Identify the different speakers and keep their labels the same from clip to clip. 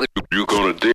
Speaker 1: You gonna dig.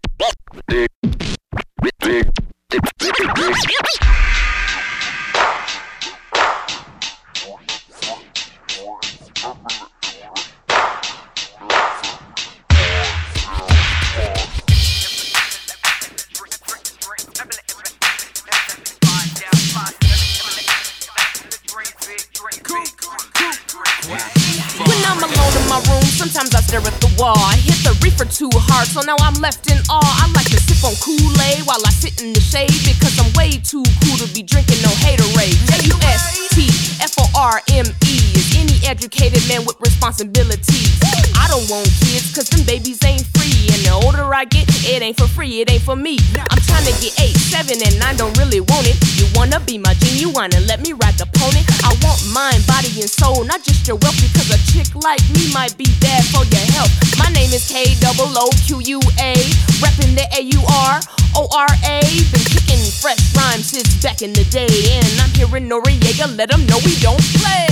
Speaker 2: When I'm alone in my room, sometimes I stare at the wall. I hit the reefer too hard, so now I'm left in awe. I like to sip on Kool-Aid while I sit in the shade, because I'm way too cool to be drinking no haterade. J-U-S-T-F-O-R-M-E is any educated man with responsibilities. I don't want kids, cause them babies ain't free, and the older I get, it ain't for free, it ain't for me. I'm trying to get 8, 7, and 9, don't really want it. You wanna be my genuine and let me ride the pony? I want mind, body, and soul, not just your wealth, because a chick like me might be bad for your health. My name is K-O-O-Q-U-A, reppin' the A-U-R-O-R-A. Been kicking fresh rhymes since back in the day, and I'm here in Noriega, let them know we don't play.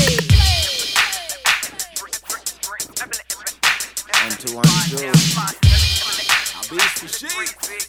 Speaker 3: 1, 2, 1, 2. Albies for sheep.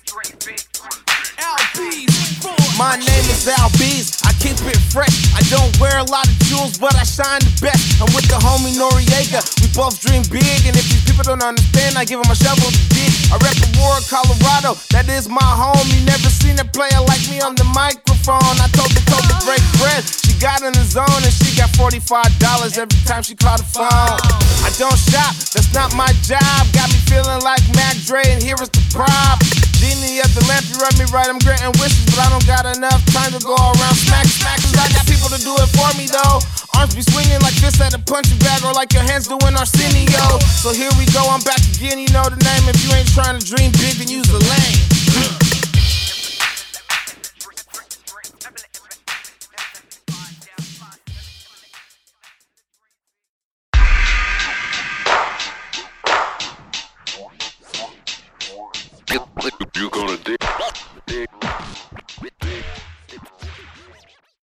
Speaker 3: Albies. My name is Albies. I keep it fresh. I don't wear a lot of jewels, but I shine the best. I'm with the homie Noriega. We both dream big, and if these people don't understand, I give them a shovel to dig. I rep Aurora, Colorado. That is my home. You never seen a player like me on the microphone. I told the break bread. She got in the zone, and she got $45 every time she called the phone. I don't shop. That's not my job. Got me feeling like Mac Dre, and here is the prop. Genie of the lamp, you rub me right, I'm granting wishes, but I don't got enough time to go around smack. Cause I got people to do it for me though. Arms be swinging like fists at a punching bag, or like your hands doing Arsenio. So here we go, I'm back again, you know the name. If you ain't trying to dream big, then use the lane.
Speaker 1: You gonna dig.